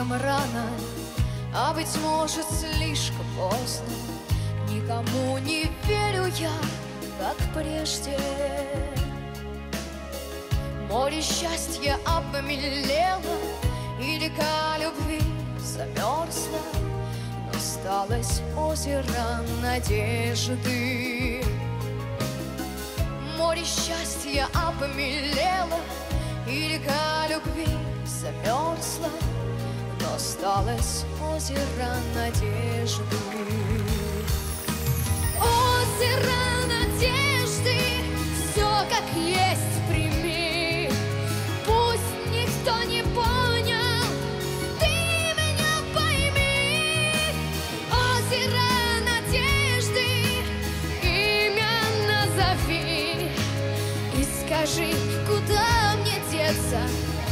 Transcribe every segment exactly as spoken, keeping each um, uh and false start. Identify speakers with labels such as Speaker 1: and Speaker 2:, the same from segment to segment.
Speaker 1: слишком рано, а быть может слишком поздно. Никому не верю я, как прежде. Море счастья обмелело, и река любви замерзла, но осталось озеро надежды. Море счастья обмелело, и река любви замерзла, но осталось озеро надежды. Озеро надежды, все как есть прими. Пусть никто не понял, ты меня пойми. Озеро надежды, имя назови и скажи, куда мне деться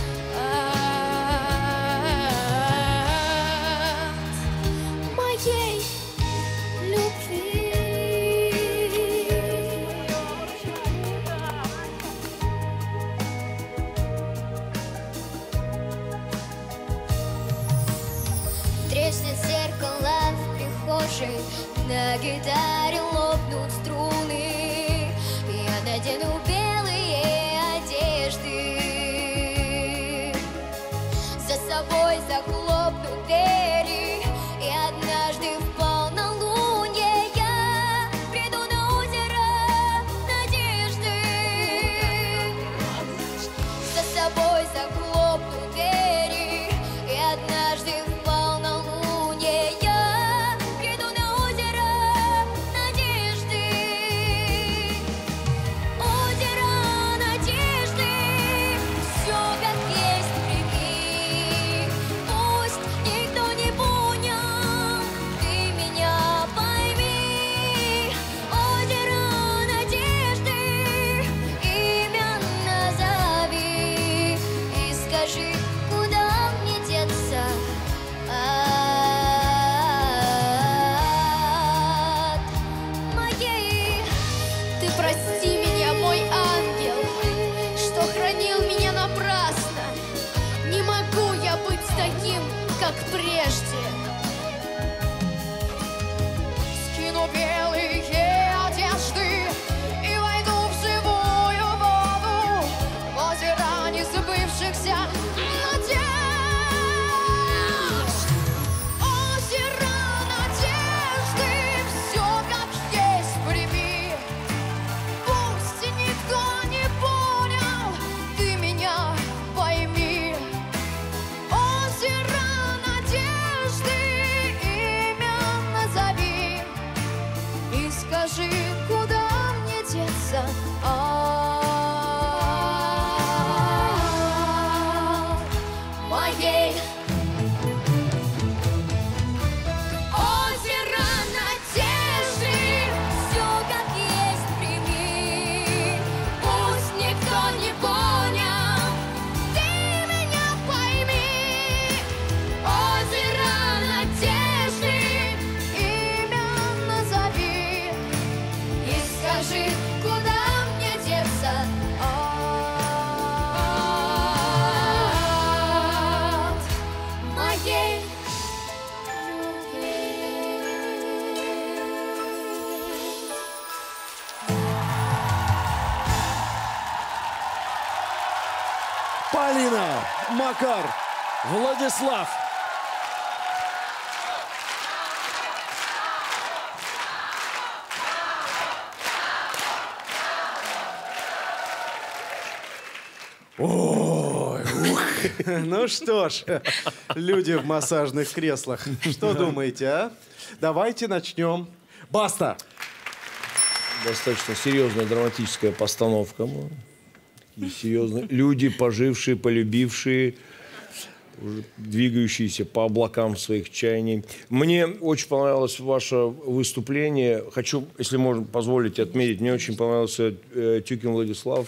Speaker 1: от моей любви. Треснет зеркало в прихожей, на гитаре лопнут струны. Я надену белые одежды, за собой захлопну двери, и однажды в полнолуние я приду на озеро надежды. За собой захлопну двери, и однажды в полнолуние я приду на озеро надежды. Озеро надежды, все как есть прими. Пусть никто не понял, ты меня пойми. Озеро надежды, имя назови и скажи, куда мне деться от моей. Ты прости меня, мой ангел, что хранил меня напрасно. Не могу я быть таким, как прежде. Скину белые одежды и войду в живую воду, в озеро несбывшихся надежд. Озеро надежды, все как есть прими. Пусть никто не понял, ты меня пойми. Озеро надежды, имя назови и скажи, куда мне деться от моей. Озеро надежды, все как есть прими. Пусть никто не понял, ты меня пойми. Озеро надежды, имя назови и скажи, куда мне деться от моей любви.
Speaker 2: Полина, Макар, Владислав. Ой, ух. Ну что ж, люди в массажных креслах, что думаете, а? Давайте начнем. Баста!
Speaker 3: Достаточно серьезная драматическая постановка. Такие серьезные люди, пожившие, полюбившие, уже двигающиеся по облакам своих чаяний. Мне очень понравилось ваше выступление. Хочу, если можно позволить отметить, мне очень понравился э, Тюкин Владислав.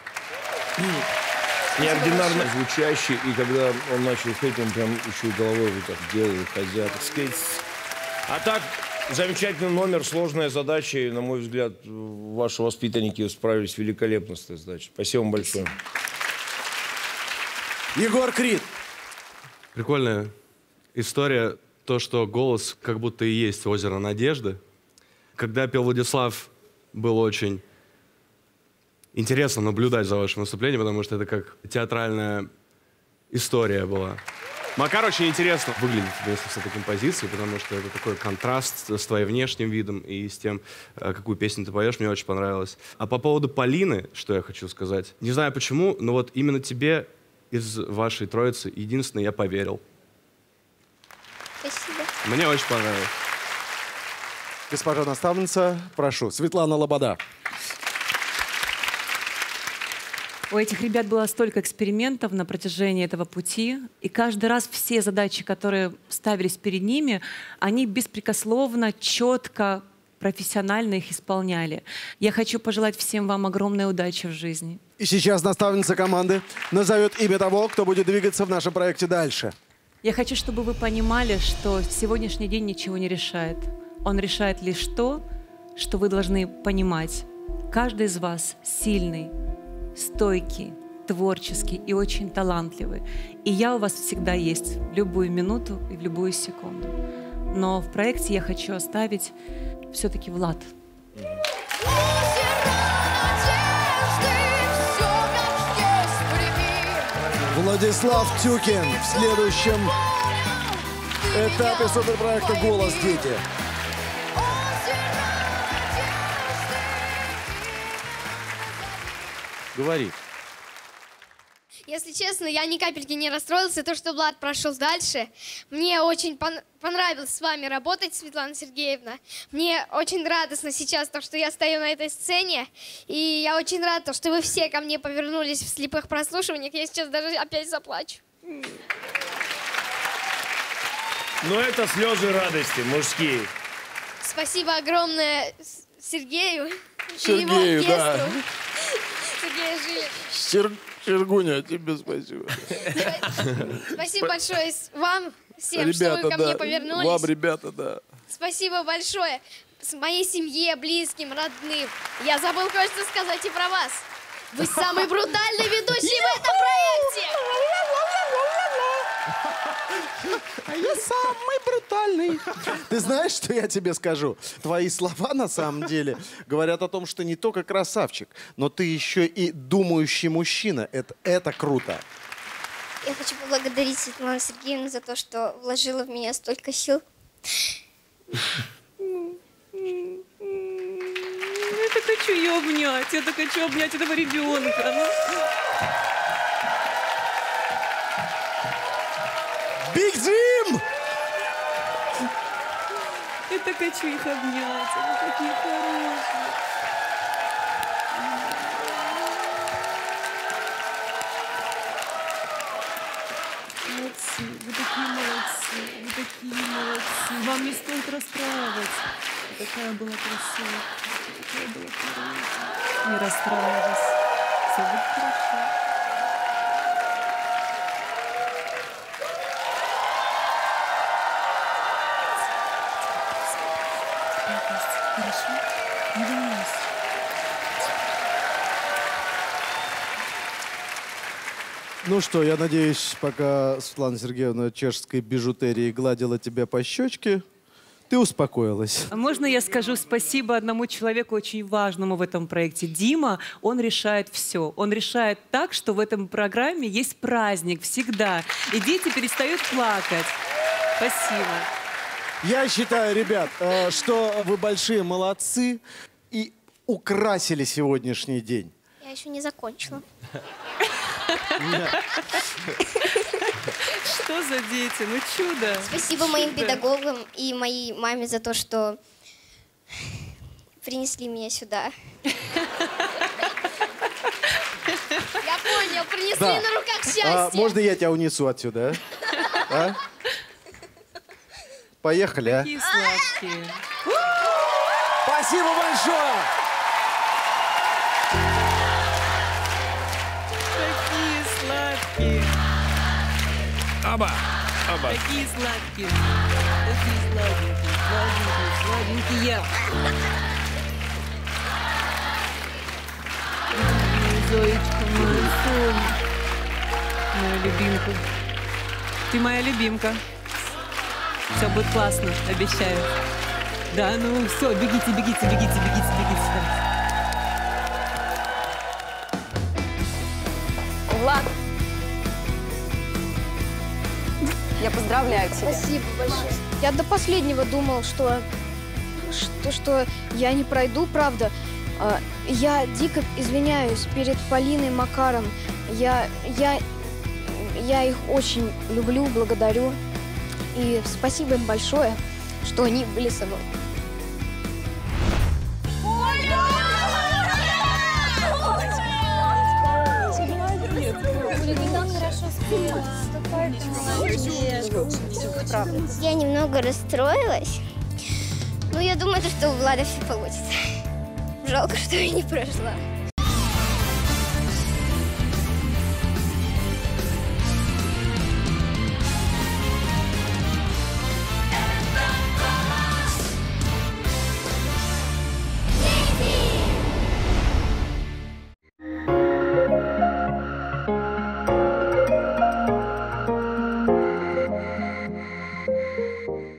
Speaker 3: Неординарно звучащий, и когда он начал петь, он прям еще и головой вот так делал, ходя, так сказать. А так, замечательный номер, сложная задача, и, на мой взгляд, ваши воспитанники справились великолепно с этой задачей. Спасибо вам большое.
Speaker 2: Егор Крид.
Speaker 4: Прикольная история, то, что голос как будто и есть озеро надежды. Когда пел Владислав, было очень интересно наблюдать за вашим выступлением, потому что это как театральная история была. Макар очень интересно выглядит вместе с этой композицией, потому что это такой контраст с твоим внешним видом и с тем, какую песню ты поешь, мне очень понравилось. А по поводу Полины, что я хочу сказать. Не знаю почему, но вот именно тебе из вашей троицы единственный я поверил.
Speaker 5: Спасибо.
Speaker 4: Мне очень понравилось.
Speaker 2: Госпожа наставница, прошу, Светлана Лобода.
Speaker 6: У этих ребят было столько экспериментов на протяжении этого пути, и каждый раз все задачи, которые ставились перед ними, они беспрекословно, четко, профессионально их исполняли. Я хочу пожелать всем вам огромной удачи в жизни.
Speaker 2: И сейчас наставница команды назовет имя того, кто будет двигаться в нашем проекте дальше.
Speaker 6: Я хочу, чтобы вы понимали, что сегодняшний день ничего не решает. Он решает лишь то, что вы должны понимать. Каждый из вас сильный, стойкий, творческий и очень талантливый. И я у вас всегда есть в любую минуту и в любую секунду. Но в проекте я хочу оставить все-таки Влад.
Speaker 2: Владислав Тюкин в следующем этапе суперпроекта «Голос дети». Говори.
Speaker 5: Если честно, я ни капельки не расстроился, то, что Влад прошел дальше. Мне очень пон понравилось с вами работать, Светлана Сергеевна. Мне очень радостно сейчас то, что я стою на этой сцене. И я очень рада, что вы все ко мне повернулись в слепых прослушиваниях. Я сейчас даже опять заплачу.
Speaker 3: Но это слезы радости мужские.
Speaker 5: Спасибо огромное Сергею,
Speaker 2: Сергею,
Speaker 5: и его
Speaker 2: да.
Speaker 5: оркестру. Сергею Жилину.
Speaker 2: Сер... Сергуня, тебе спасибо.
Speaker 5: Спасибо большое вам всем,
Speaker 2: Ребята,
Speaker 5: что вы ко
Speaker 2: да.
Speaker 5: мне повернулись.
Speaker 2: Вам, ребята, да.
Speaker 5: Спасибо большое с моей семье, близким, родным. Я забыл кое-что сказать и про вас. Вы самый брутальный ведущий в этом проекте!
Speaker 2: А я самый брутальный. Ты знаешь, что я тебе скажу? Твои слова, на самом деле, говорят о том, что не только красавчик, но ты еще и думающий мужчина. Это, это круто.
Speaker 5: Я хочу поблагодарить Светлану Сергеевну за то, что вложила в меня столько сил.
Speaker 6: Я так хочу ее обнять, я так хочу обнять этого ребенка. Ну.
Speaker 2: Биг Джим!
Speaker 6: Я так хочу их обнять, они такие хорошие. Молодцы, вы такие молодцы, вы такие молодцы. Вам не стоит расстраиваться. Такая была красивая, такая была хорошая. Не расстраивайся, все будет хорошо. Хорошо? Не волнуйся.
Speaker 2: Ну что, я надеюсь, пока Светлана Сергеевна чешской бижутерией гладила тебя по щечке, ты успокоилась.
Speaker 6: А можно я скажу спасибо одному человеку очень важному в этом проекте? Дима, он решает все. Он решает так, что в этом программе есть праздник всегда. И дети перестают плакать. Спасибо.
Speaker 2: Я считаю, ребят, э, что вы большие молодцы и украсили сегодняшний день.
Speaker 5: Я еще не закончила.
Speaker 6: Что за дети? Ну чудо.
Speaker 5: Спасибо моим педагогам и моей маме за то, что принесли меня сюда. Я понял, принесли
Speaker 2: Да.
Speaker 5: на руках
Speaker 2: А,
Speaker 5: счастье.
Speaker 2: можно я тебя унесу отсюда, а? А? Поехали, а?
Speaker 6: Какие сладкие.
Speaker 2: Спасибо большое!
Speaker 6: Такие сладкие.
Speaker 3: Аба! Аба!
Speaker 6: Такие сладкие. Такие сладенькие. Сладенькие, сладенькие. Моя Зоечка, моя Соня. Моя любимка. Ты моя любимка. Все будет классно, обещаю. Да, ну все, бегите, бегите, бегите, бегите, бегите.
Speaker 7: Влад, я поздравляю тебя.
Speaker 5: Спасибо большое. Я до последнего думал, что, что, что я не пройду, правда. А, Я дико извиняюсь перед Полиной, Макаром. Я, я, я их очень люблю, благодарю. И спасибо им большое, что они были со мной.
Speaker 8: Я немного расстроилась. Но я думаю, что у Влада все получится. Жалко, что я не прошла.